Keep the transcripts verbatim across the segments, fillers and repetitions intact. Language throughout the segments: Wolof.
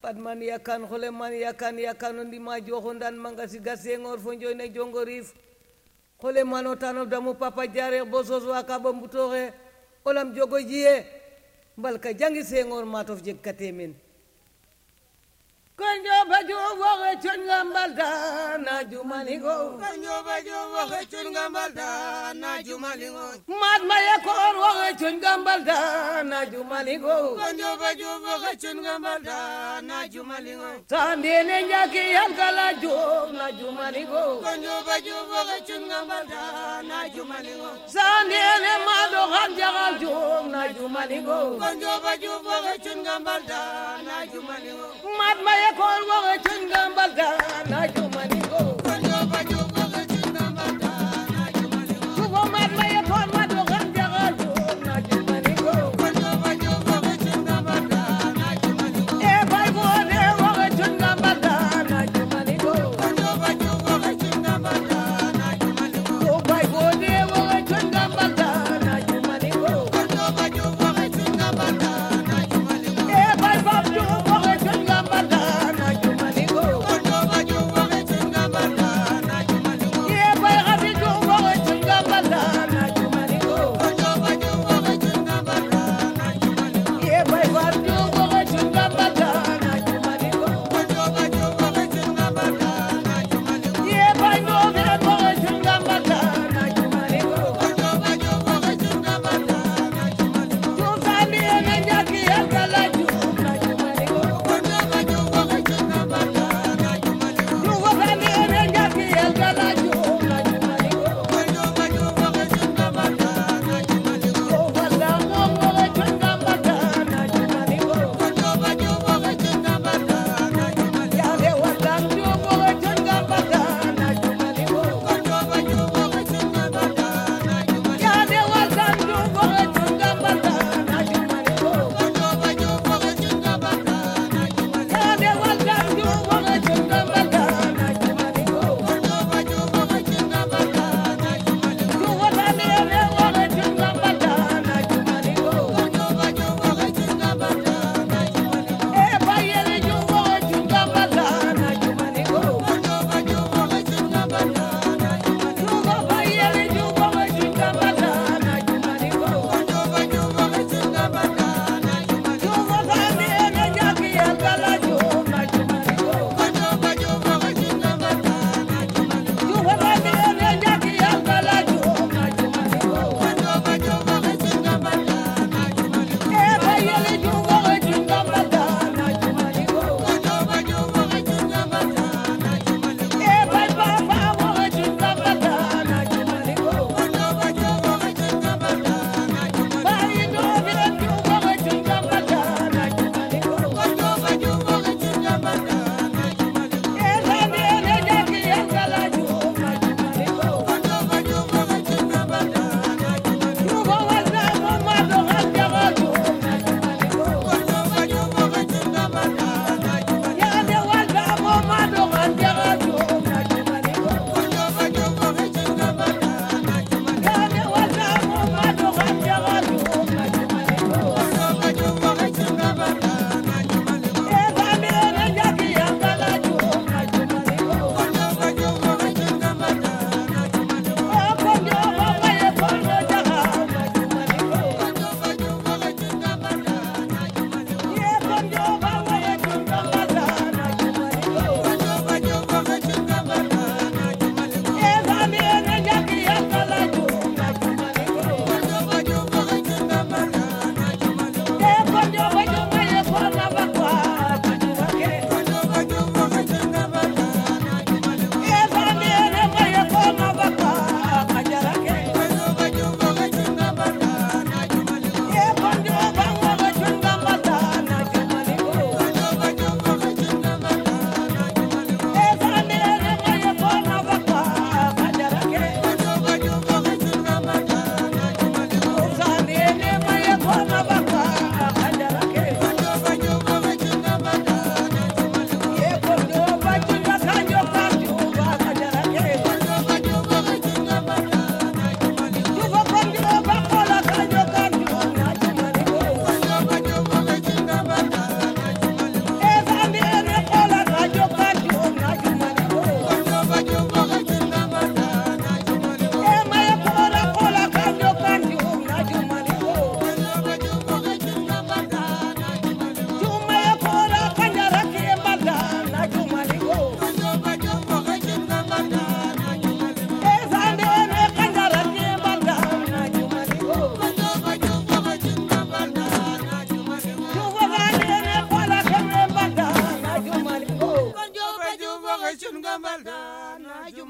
Padman yakan kholeman yakan yakan ndi ma joxondan mangasi gasengor fo njoyne jongorif kholeman otano damu papa jare bososo akaba mbutoxe olam jogo jiye mbalka jangi sengor matof jeg katemen konjo bajo waxe chonga mbalda na jumaligo konjo bajo waxe chonga mbalda na jumaligo mat maye kor waxe chonga mbalda na jumaligo konjo bajo waxe chonga mbalda na jumaligo sandene njaki yankala jom na jumaligo konjo bajo waxe chonga mbalda na jumaligo sandene mado hanjaga jom na jumaligo konjo bajo waxe chonga mbalda na jumaligo mat maye kor waxe chonga mbalda na jumaligo konjo bajo waxe chonga mbalda na jumaligo subo mat maye kor mado hanjaga jom na jumaligo konjo bajo waxe chonga mbalda na jumaligo e bay bode waxe chonga mbalda na jumaligo konjo bajo waxe chonga mbalda na jumaligo o bay bode waxe chonga mbalda na jumaligo konjo bajo waxe chonga mbalda na jumaligo e bay babdu waxe chonga mbalda na jumaligo konjo bajo waxe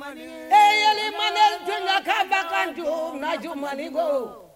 jumani eyeli manel junga ka bakan jum na jumani go